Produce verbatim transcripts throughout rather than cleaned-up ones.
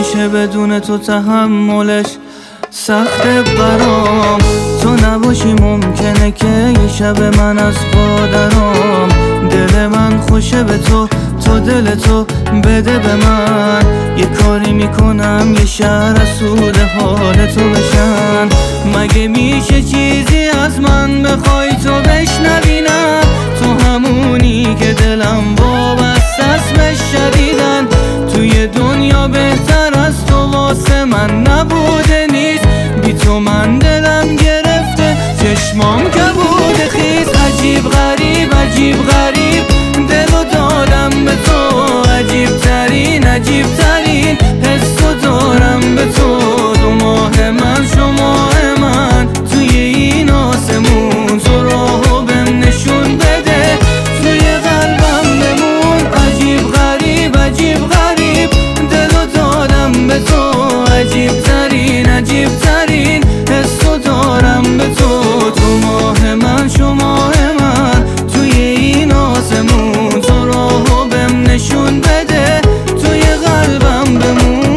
میشه بدون تو تحملش سخت برام. تو نباشی ممکنه که یه شب من از پادرام. دل من خوشه به تو، تو دل تو بده به من. یه کاری میکنم یه شهر از سود حال تو بشن. مگه میشه چیزی از من بخوای تو بشنوینم؟ تو همونی که دلم وابسته است بهش شدیدن. توی دنیا بهتر از تو واسه من نبوده نیست. بی تو من دلم گرفته، چشمام کبوده خیز. عجیب غریب عجیب غریب دلو دادم به تو. عجیب ترین عجیب ترین حسو دارم به تو. دو ماه من شما من توی این آسمون. تو راهو بهم نشون بده، توی قلبم بمون. عجیب غریب عجیب غریب دلو دادم به تو. عجیب ترین عجیب ترین حسو دارم به تو. تو ماه من شما من توی این آسمون. تو راهو بهم نشون بده، توی قلبم بمون.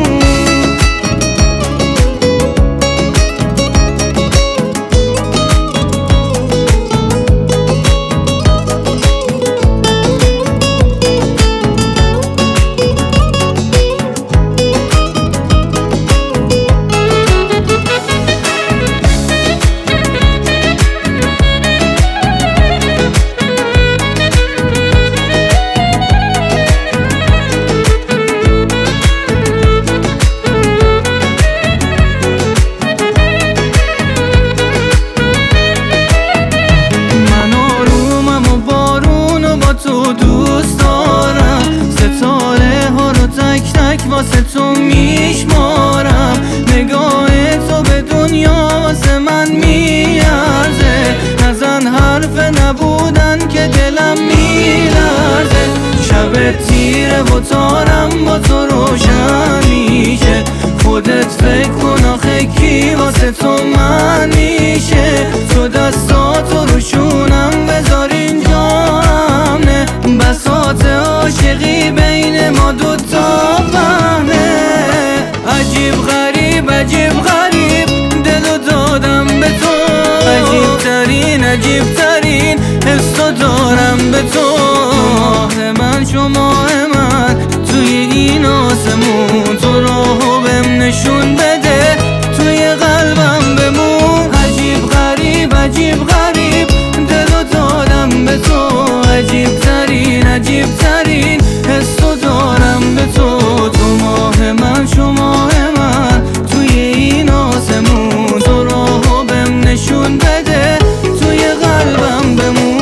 تو دوست دارم، ستاره ها رو تک تک واسه تو میشمارم. نگاه تو به دنیا واسه من میارزه. نزن حرف نبودن که دلم میلرزه. شب تیره و تارم با تو روشن میشه. خودت فکر کن آخه کی واسه تو من میشه. تو دستاتو روشونم بذار اینجا. بساط عاشقی بین ما دوتا بهنه. عجیب غریب عجیب غریب دلو دادم به تو. عجیب ترین عجیب ترین حسو دارم به تو. ماه من شما من توی این آسمون. تو راهو بهم نشون بده، توی قلبم بمون. عجیب غریب عجیب غریب دلو دادم به تو. عجیب ترین عجیب ترین حسو دارم به تو. تو ماه من شما من توی این آسمون. تو راهو بهم نشون بده، توی قلبم بمون.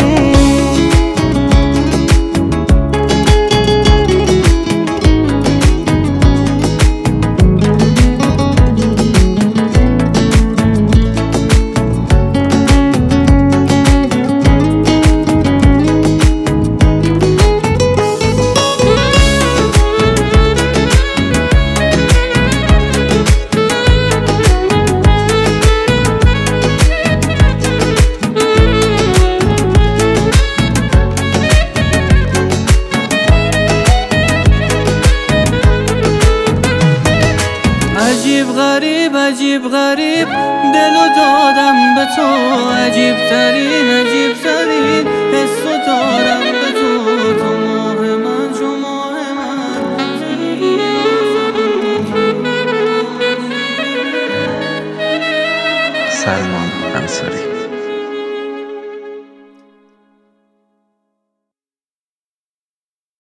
عجیب غریب عجیب غریب دلو دادم به تو. عجیب ترین عجیب ترین حسو دارم به تو. تو ماه من شما من سلمان انصاری.